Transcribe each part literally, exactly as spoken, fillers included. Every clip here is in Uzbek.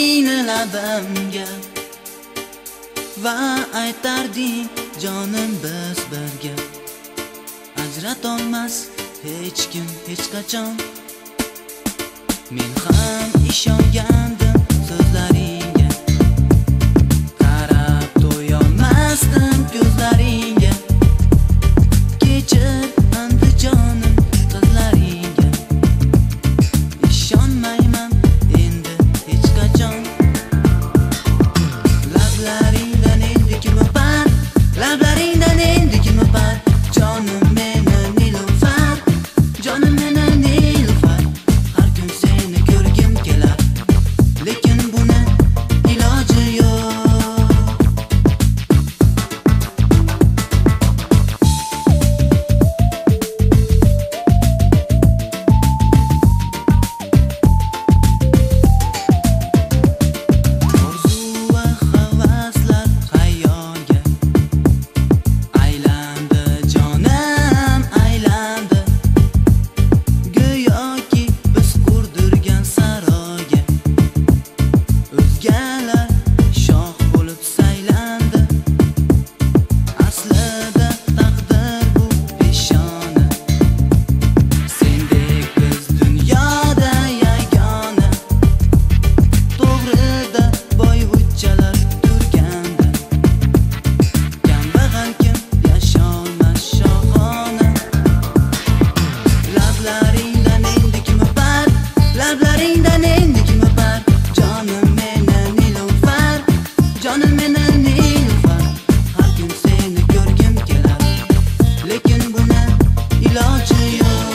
qo'ydingni labimga va aytarding jonim biz birga. Ajratolmas hech kim hech qachon. Men ham ishongandim so'zlaringga, qarab to'yolmasdim ko'zlaringga. Kechir Andijonim qizlaringga, ishonmayman endi hech qachon. Lablaringdan endi kim o'par, lablaringdan endi kim o'par, jonim meni Nilufar, jonim meni Nilufar. Har kun seni ko'rgim kelar, lekin buni iloji yo'q. Orzu va havaslar xayolga aylandi, jonim aylandi. Go'yoki biz qurdirgan saroyga o'zgalar shoh bo'lib saylandi. Aslida taqdir bu peshona, sendek biz dunyoda yagona. To'g'rida boyvuchchalar turganda, kambag'al kim yasholmas shohona. Lablaringdan endi kim o'par, lablaringdan endi kim o'par, jonim meni Nilufar, jonim meni Nilufar. Har kun seni ko'rgim kelar, lekin buni iloji yo'q.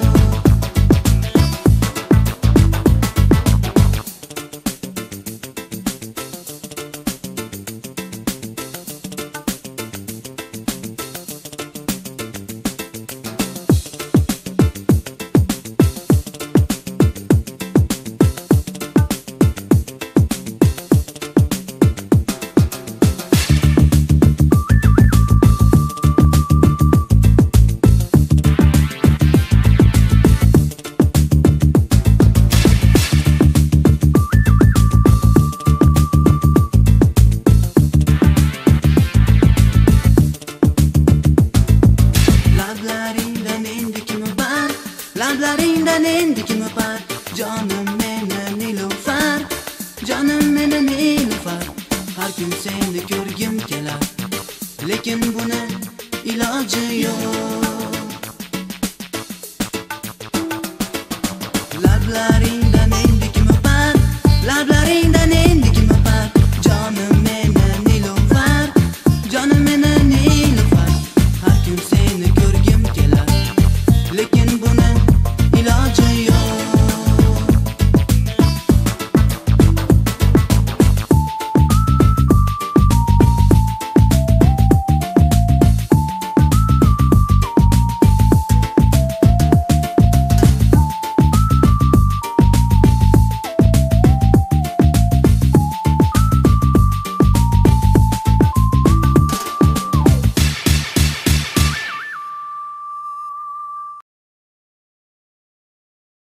Lablaringdan endi kim o'par, lablaringdan endi kim o'par, jonim meni Nilufar, jonim meni Nilufar. Har kun seni ko'rgim kelar, lekin buni iloji yo'q. Lablaringdan endi kim o'par, lablaringdan